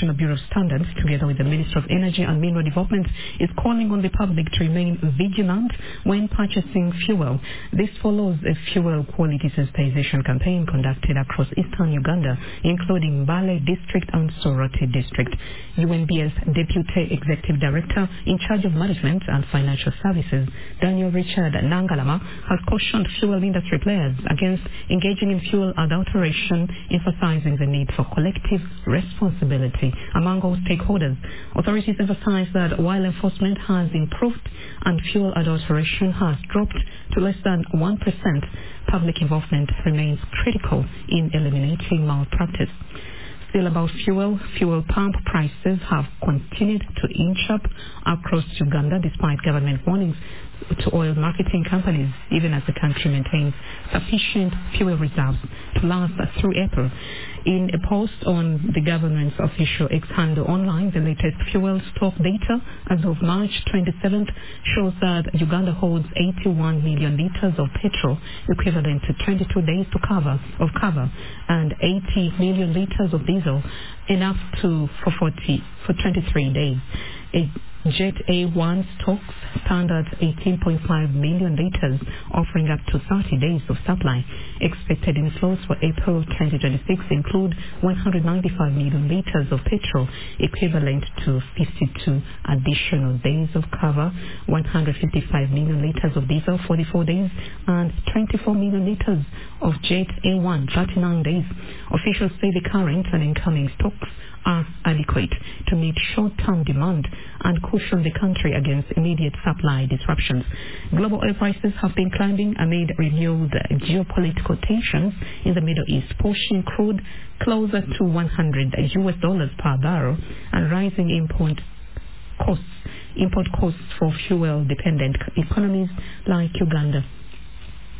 National Bureau of Standards, together with the Ministry of Energy and Mineral Development, is calling on the public to remain vigilant when purchasing fuel. This follows a fuel quality sensitization campaign conducted across eastern Uganda, including Mbale District and Soroti District. UNBS Deputy Executive Director in charge of Management and Financial Services, Daniel Richard Nangalama, has cautioned fuel industry players against engaging in fuel adulteration, emphasizing the need for collective responsibility among all stakeholders. Authorities emphasize that while enforcement has improved and fuel adulteration has dropped to less than 1%, public involvement remains critical in eliminating malpractice. Still about fuel pump prices have continued to inch up across Uganda despite government warnings to oil marketing companies, even as the country maintains sufficient fuel reserves to last through April. In a post on the government's official X handle online, the latest fuel stock data as of March 27th shows that Uganda holds 81 million liters of petrol, equivalent to 22 days of cover, and 80 million liters of diesel, enough for 23 days. Jet A1 stocks stand at 18.5 million liters, offering up to 30 days of supply. Expected inflows for April 2026 include 195 million liters of petrol, equivalent to 52 additional days of cover, 155 million liters of diesel, 44 days, and 24 million liters of Jet A1, 39 days. Officials say the current and incoming stocks are adequate to meet short-term demand and cushion the country against immediate supply disruptions. Global oil prices have been climbing amid renewed geopolitical tensions in the Middle East, pushing crude closer to $100 per barrel and rising import costs for fuel-dependent economies like Uganda.